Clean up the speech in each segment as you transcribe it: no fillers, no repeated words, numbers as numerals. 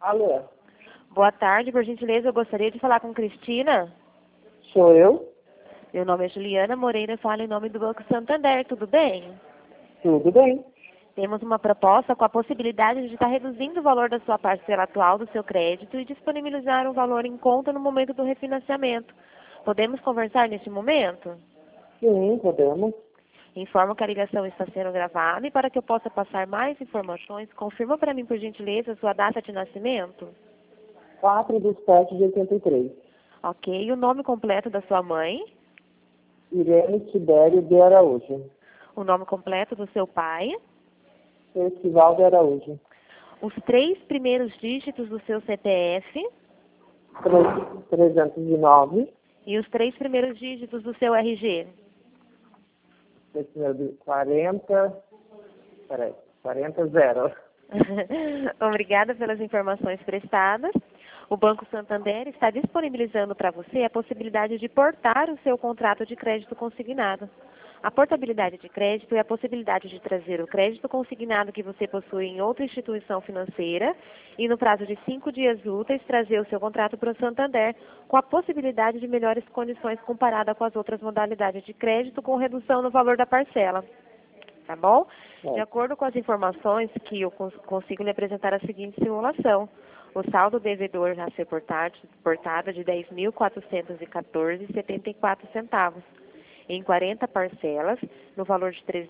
Alô, Boa tarde, por gentileza, eu gostaria de falar com Cristina. sou eu? Meu nome é Juliana Moreira, falo em nome do Banco Santander, tudo bem? Tudo bem? Temos uma proposta com a possibilidade de estar reduzindo o valor da sua parcela atual do seu crédito e disponibilizar um valor em conta no momento do refinanciamento. Podemos conversar neste momento? Sim, podemos. Informo que a ligação está sendo gravada e para que eu possa passar mais informações, confirma para mim, por gentileza, a sua data de nascimento. 4/7/83. Ok, o nome completo da sua mãe, Irene Tibério de Araújo. o nome completo do seu pai, Festival de Araújo. os 3 primeiros dígitos do seu CPF 309. e os 3 primeiros dígitos do seu RG. 40. Peraí. 40-0. Obrigada pelas informações prestadas. O Banco Santander está disponibilizando para você a possibilidade de portar o seu contrato de crédito consignado. A portabilidade de crédito é a possibilidade de trazer o crédito consignado que você possui em outra instituição financeira e, no prazo de 5 dias úteis, trazer o seu contrato para o Santander, com a possibilidade de melhores condições comparada com as outras modalidades de crédito, com redução no valor da parcela. Tá bom? De acordo com as informações que eu consigo lhe apresentar a seguinte simulação. O saldo devedor a ser portado é de R$ 10.414,74, em 40 parcelas, no valor de R$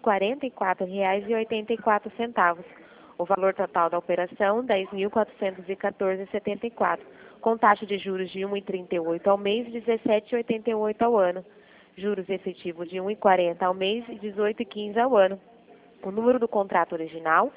344,84. O valor total da operação, R$ 10.414,74, com taxa de juros de 1,38 ao mês e 17,88 ao ano. Juros efetivos de 1,40 ao mês e 18,15 ao ano. O número do contrato original,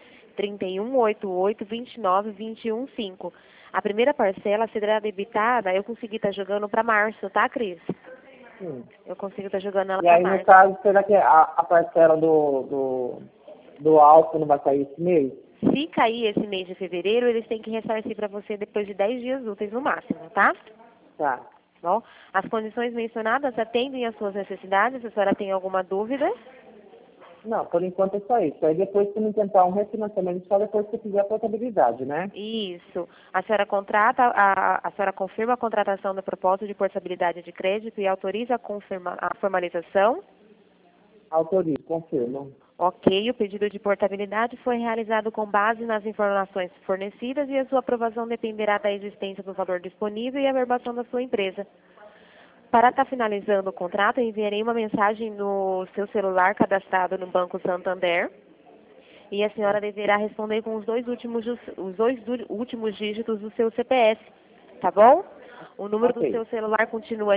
3188-29-215. A primeira parcela será debitada, eu consegui estar jogando para março, tá, Cris? Sim. Eu consigo estar jogando ela E para aí, março. no caso, será que a parcela do álcool não vai cair esse mês? Se cair esse mês de fevereiro, eles têm que ressarcir para você depois de 10 dias úteis no máximo, tá? Tá. Bom, as condições mencionadas atendem às suas necessidades. A senhora tem alguma dúvida? Não, por enquanto é só isso. Aí depois, se não tentar um refinanciamento, só depois que fizer a portabilidade, né? Isso. A senhora a senhora confirma a contratação da proposta de portabilidade de crédito e autoriza a formalização? Autorizo, confirmo. Ok, o pedido de portabilidade foi realizado com base nas informações fornecidas e a sua aprovação dependerá da existência do valor disponível e a averbação da sua empresa. Para estar finalizando o contrato, eu enviarei uma mensagem no seu celular cadastrado no Banco Santander e a senhora deverá responder com os dois últimos dígitos do seu CPF, tá bom? O número do Ok. seu celular continua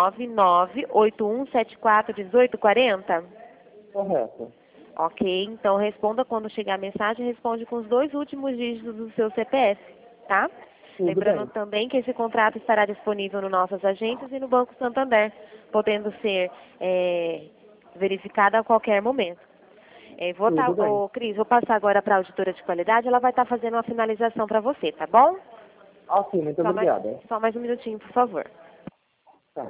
19981741840. Correto. Ok, então responda quando chegar a mensagem, responde com os dois últimos dígitos do seu CPF, tá? Tudo Lembrando bem. também que esse contrato estará disponível nas nossas agências e no Banco Santander, podendo ser verificado a qualquer momento. Tudo bem. Cris, vou passar agora para a auditora de qualidade, ela vai estar fazendo uma finalização para você, tá bom? Ok, muito obrigada. Só mais um minutinho, por favor. Tá.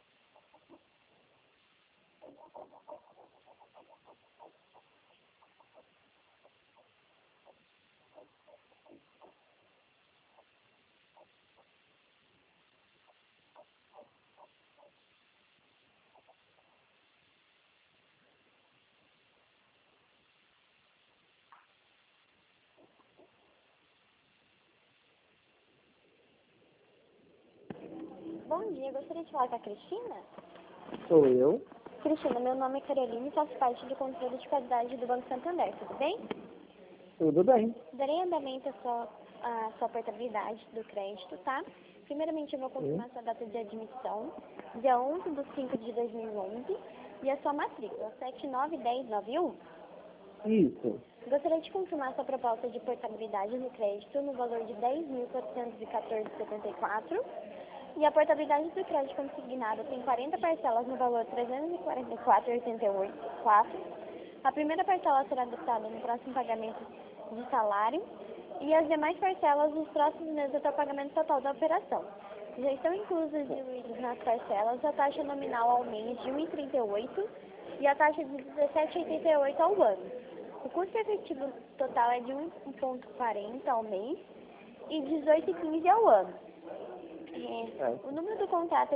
Bom dia, gostaria de falar com a Cristina? Sou eu. Cristina, meu nome é Caroline e faço parte do controle de qualidade do Banco Santander, tudo bem? Tudo bem. Darei andamento à sua portabilidade do crédito, tá? Primeiramente, eu vou confirmar sua data de admissão, dia 11/5/2011, e a sua matrícula, 791091. Isso. Gostaria de confirmar sua proposta de portabilidade do crédito no valor de 10.414,74. E a portabilidade do crédito consignado tem 40 parcelas no valor de R$ 344,84. A primeira parcela será debitada no próximo pagamento de salário e as demais parcelas nos próximos meses até o pagamento total da operação. Já estão inclusos diluídos nas parcelas a taxa nominal ao mês de 1,38 e a taxa de 17,88 ao ano. O custo efetivo total é de 1,40 ao mês e 18,15 ao ano. O número do contrato é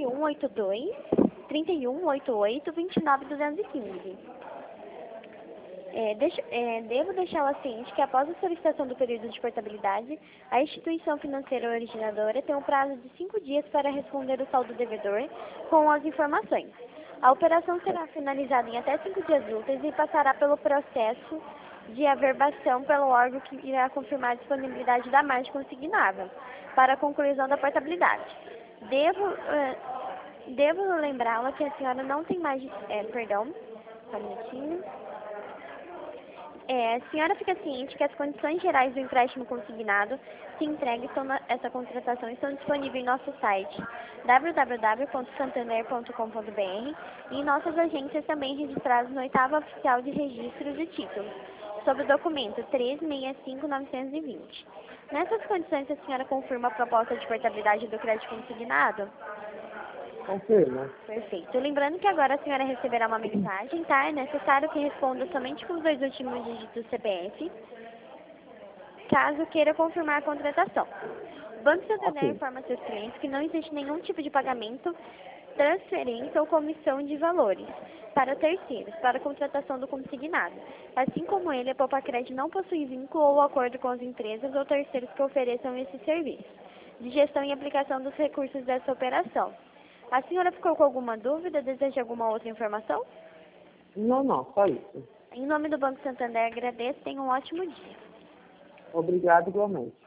3188-29.215. Devo deixá-la ciente que após a solicitação do período de portabilidade, a instituição financeira originadora tem um prazo de 5 dias para responder o saldo devedor com as informações. A operação será finalizada em até 5 dias úteis e passará pelo processo de averbação pelo órgão que irá confirmar a disponibilidade da margem consignável para a conclusão da portabilidade. Devo lembrá-la que a senhora não tem mais... só um minutinho. A senhora fica ciente que as condições gerais do empréstimo consignado se entregue essa contratação estão disponíveis em nosso site www.santander.com.br e em nossas agências também registradas no 8º Oficial de Registro de Títulos, sob o documento 365-920. Nessas condições, a senhora confirma a proposta de portabilidade do crédito consignado? Confirma. Perfeito. Lembrando que agora a senhora receberá uma mensagem, tá? É necessário que responda somente com os 2 últimos dígitos do CPF, caso queira confirmar a contratação. O Banco Santander informa seus clientes que não existe nenhum tipo de pagamento, transferência ou comissão de valores para terceiros, para a contratação do consignado. Assim como ele, a Poupa-Crédito não possui vínculo ou acordo com as empresas ou terceiros que ofereçam esse serviço de gestão e aplicação dos recursos dessa operação. A senhora ficou com alguma dúvida? Deseja alguma outra informação? Não, só isso. Em nome do Banco Santander, agradeço. Tenha um ótimo dia. Obrigado igualmente.